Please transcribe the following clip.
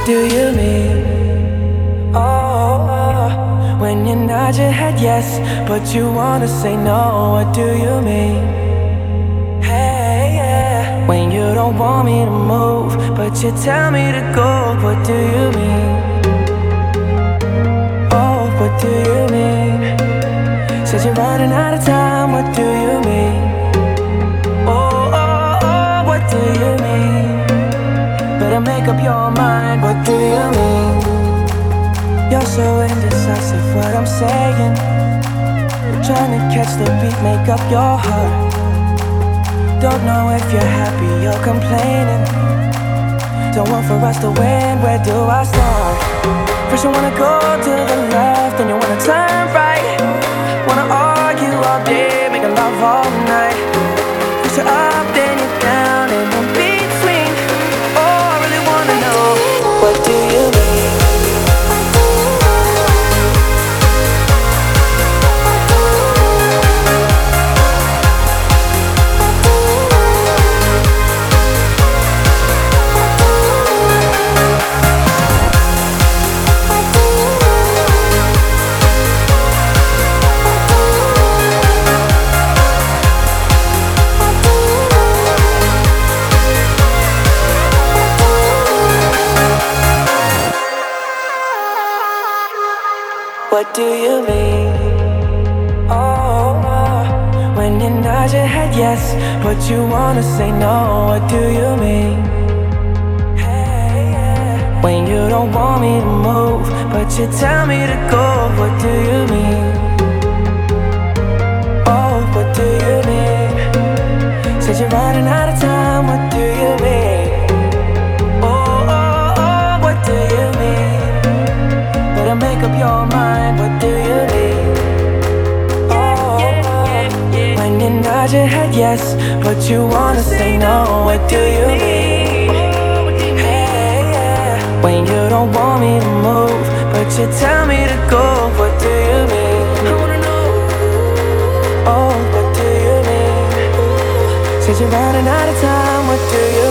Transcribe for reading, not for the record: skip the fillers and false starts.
do you mean? When you nod your head yes, but you wanna say no, what do you mean? Hey, yeah. When you don't want me to move, but you tell me to go, what do you mean? Oh, what do you mean? Said you're running out of time, what do you mean? What do you mean? Better make up your mind, what do you mean? You're so indecisive, what I'm saying. You're trying to catch the beat, make up your heart. Don't know if you're happy or complaining. Don't want for us to win, where do I start? First you wanna go to the left, then you wanna turn right. Wanna argue all day, make love all night. First you're up, then you're down, and in between. Oh, I really wanna know, what do you mean? What do you mean? When you nod your head yes, but you wanna say no, what do you mean? Hey, yeah. When you don't want me to move, but you tell me to go, what do you mean? Oh, what do you mean? Said you're running out of time, what do you mean? What do you mean? Better make up your mind, what do you mean? When you nod your head yes, but you wanna say no, what do you mean? Hey, yeah. When you don't want me to move, but you tell me to go, what do you mean? I wanna know. Oh, what do you mean? Said you're running out of time, what do you mean?